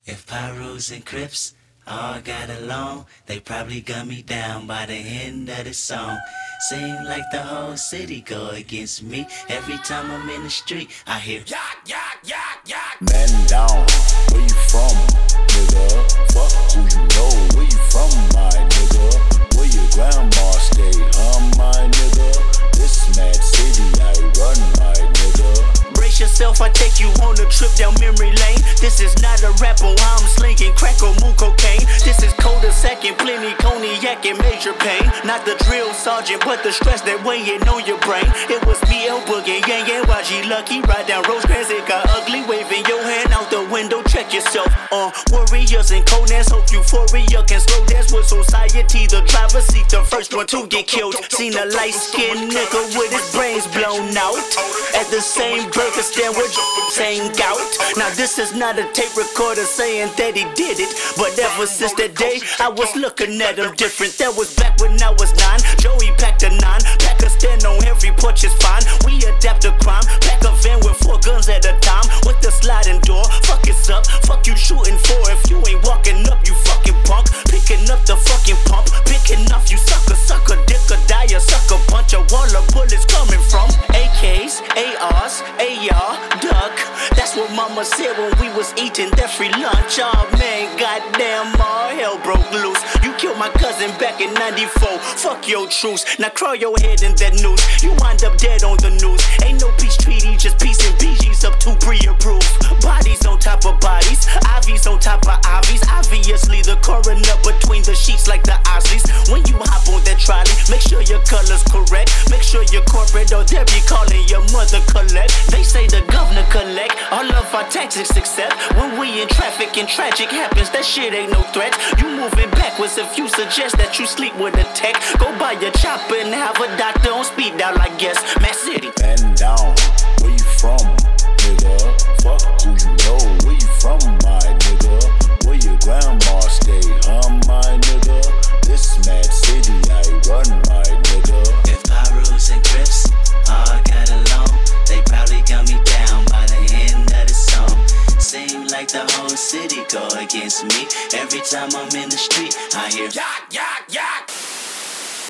If Pyrus and Crips all got along, they probably gun me down by the end of the song. Seem like the whole city go against me. Every time I'm in the street, I hear yak, yak, yak, yak. Man down, where you from, nigga? Fuck who you know, where you from, my nigga? Where your grandma stay, my nigga? This mad city I run, my nigga. Brace yourself, I take you on a trip down memory lane. This is not a rap while I'm slinging crack or moon cocaine. This is cold as second, plenty cognac and major pain. Not the drill sergeant, but the stress that weighing on your brain. It was BL Boogie, Yang Yang, YG Lucky. Ride down Rosecrans, it got ugly. Waving your hand out the window, check yourself. Warriors and Conans, hope euphoria can slow dance with society. The driver's seat, the first one to get killed. Seen a light-skinned nigga with his brains blown out at the same burger stand with saying gout. Now this is not a tape recorder saying that he did it, but ever since that day I was looking at him different. That was back when I was 9. Joey packed a 9, pack a stand on every porch is fine. We adapt to crime, pack a van with 4 guns at a time with the sliding door. Fuck it's up, fuck you shooting for. If you ain't walking up, you fucking punk. Picking up the fucking pump, picking off you sucker, sucker, dick or die, a sucker punch. A wall of bullets coming from AKs, ARs, AR, duck. That's what mama said when we was eating that free lunch. Oh man, goddamn, all hell broke loose. You killed my cousin back in 94. Fuck your truce. Now crawl your head in that noose. You wind up dead on the news. Ain't no peace treaty, just peace and BG's up to pre-approved. Bodies on top of bodies, IVs on top of IVs. Obviously the coroner between the sheets like the Osleys. When you hop on that trolley, make sure your color's correct. Make sure you're corporate or they'll be calling your mother collect. They say the governor collect all of our taxes except when we in traffic and tragic happens. That shit ain't no threat. You moving backwards if you suggest that you sleep with a tech. Go buy your chopper and have a doctor on speed dial, I guess. Mass City. Man down, where you from, nigga? Fuck who you know, where you from, my nigga? Where your grandma stay, my nigga? This mad city I run, my nigga. If Pyrus and Crips all got along, they probably gun me down by the end of the song. Seem like the whole city go against me. Every time I'm in the street, I hear yak, yak, yak.